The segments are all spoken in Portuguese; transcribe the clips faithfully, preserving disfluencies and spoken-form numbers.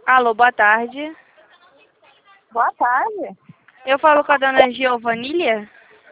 Alô, boa tarde. Boa tarde. Eu falo com a dona Giovanília?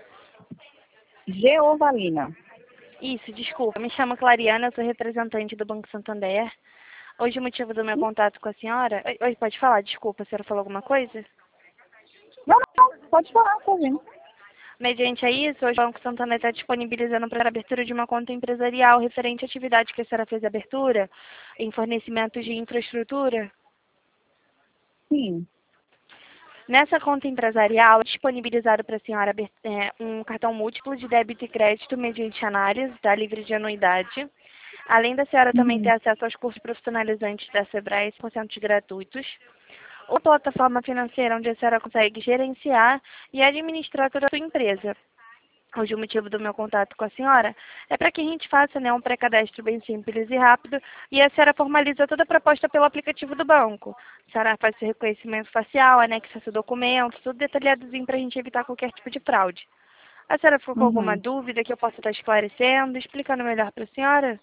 Geovalina. Isso, desculpa. Me chamo Clariana, eu sou representante do Banco Santander. Hoje o motivo do meu contato com a senhora... Oi, oi, pode falar, desculpa, a senhora falou alguma coisa? Não, não, pode falar, tá vendo? Mediante a isso, hoje o Banco Santander está disponibilizando para a abertura de uma conta empresarial referente à atividade que a senhora fez abertura em fornecimento de infraestrutura. Sim. Nessa conta empresarial, é disponibilizado para a senhora é, um cartão múltiplo de débito e crédito mediante análise, tá? Livre de anuidade. Além da senhora também ter Uhum. acesso aos cursos profissionalizantes da Sebrae, cem por cento gratuitos. Ou plataforma financeira onde a senhora consegue gerenciar e administrar toda a sua empresa. Hoje o motivo do meu contato com a senhora é para que a gente faça, né, um pré-cadastro bem simples e rápido e a senhora formaliza toda a proposta pelo aplicativo do banco. A senhora faz seu reconhecimento facial, anexa seu documento, tudo detalhadozinho para a gente evitar qualquer tipo de fraude. A senhora ficou com alguma Uhum. dúvida que eu possa estar esclarecendo, explicando melhor para a senhora?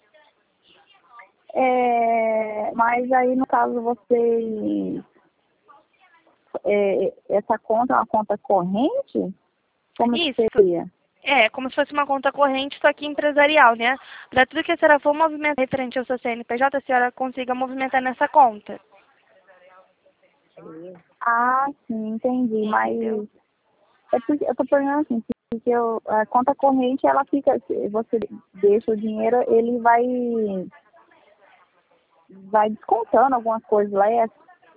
É, mas aí, no caso, você... É, essa conta é uma conta corrente? Como que Isso. seria? É, como se fosse uma conta corrente, só que empresarial, né? Para tudo que a senhora for movimentar referente ao seu C N P J, a senhora consiga movimentar nessa conta. Ah, sim, entendi. Mas Entendeu? é porque eu tô perguntando assim, porque eu, a conta corrente, ela fica, se você deixa o dinheiro, ele vai, vai descontando algumas coisas lá. É,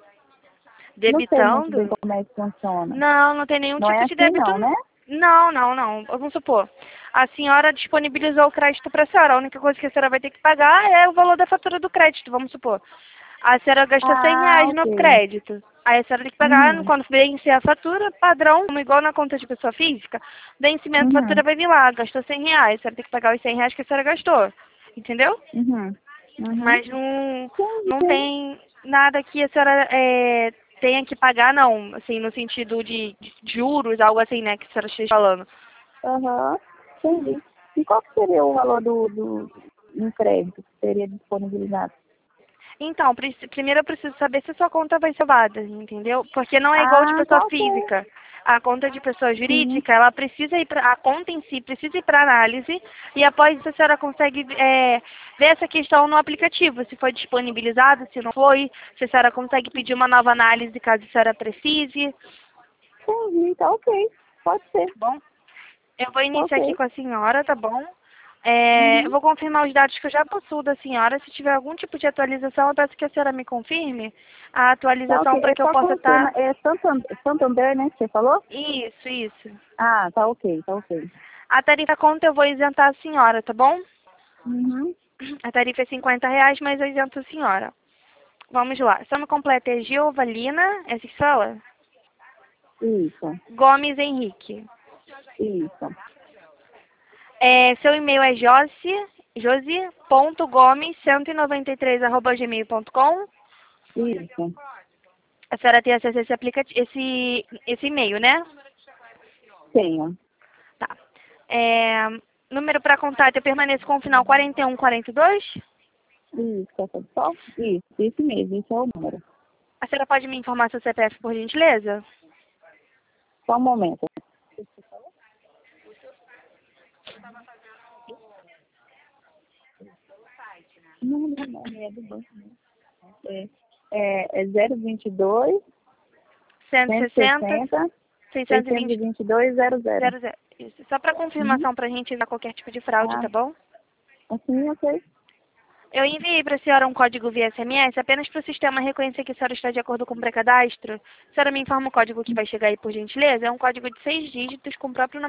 não sei muito bem Debitando? como é que funciona. Não, não tem nenhum Não tipo é de assim débito. não, né? Não, não, não. Vamos supor. A senhora disponibilizou o crédito para a senhora. A única coisa que a senhora vai ter que pagar é o valor da fatura do crédito, vamos supor. A senhora gastou cem Ah, reais no ok. crédito. Aí a senhora tem que pagar, Uhum. quando vencer a fatura, padrão, como igual na conta de pessoa física, vencimento, fatura Uhum. vai vir lá, gastou cem reais. A senhora tem que pagar os cem reais que a senhora gastou. Entendeu? Uhum. Uhum. Mas não, não Entendi. tem nada que a senhora é, tenha que pagar, não. Assim, no sentido de, de juros, algo assim, né, que a senhora esteja falando. Aham. Entendi. E qual que seria o valor do, do um crédito que seria disponibilizado? Então, preci- primeiro eu preciso saber se a sua conta vai ser salvada, entendeu? Porque não é igual de Ah, pessoa tá ok. física. A conta de pessoa Sim. jurídica, ela precisa ir pra, a conta em si precisa ir para análise e após isso a senhora consegue é, ver essa questão no aplicativo, se foi disponibilizado, se não foi, se a senhora consegue pedir uma nova análise caso a senhora precise, Entendi, tá ok. Pode ser. tá bom? Eu vou Tá iniciar aqui ok. com a senhora, tá bom? É, eu Uhum. vou confirmar os dados que eu já possuo da senhora. Se tiver algum tipo de atualização, eu peço que a senhora me confirme a Tá atualização ok. para É que eu só possa estar... confirmar. É Santander, Santander, né, que você falou? Isso, isso. Ah, tá ok, tá ok. A tarifa conta eu vou isentar a senhora, tá bom? Uhum. A tarifa é cinquenta reais, mas eu isento a senhora. Vamos lá. Seu nome completo é Giovalina, é assim que fala? Isso, Gomes Henrique. isso, É, seu e-mail é josi, josi.gomes cento e noventa e três arroba gmail ponto com. isso. A senhora tem acesso a esse aplicativo, esse, esse e-mail, né? Tenho. Tá. É, número para contato, eu permaneço com o final quarenta e um quarenta e dois. Isso, quer saber só? Isso, isso mesmo, isso é o número. A senhora pode me informar seu C P F, por gentileza? Só um momento. Não, não, não, é do banco. É, é, é zero vinte e dois, cento e cento e sessenta, sessenta, seiscentos e seiscentos e vinte, vinte e dois, zero zero. zero zero. Isso. Só para Uhum. confirmação para a gente evitar qualquer tipo de fraude, Ah, tá bom? assim, ok. Eu enviei para a senhora um código via S M S apenas para o sistema reconhecer que a senhora está de acordo com o pré-cadastro. A senhora me informa o código que vai chegar aí, por gentileza? É um código de seis dígitos com o próprio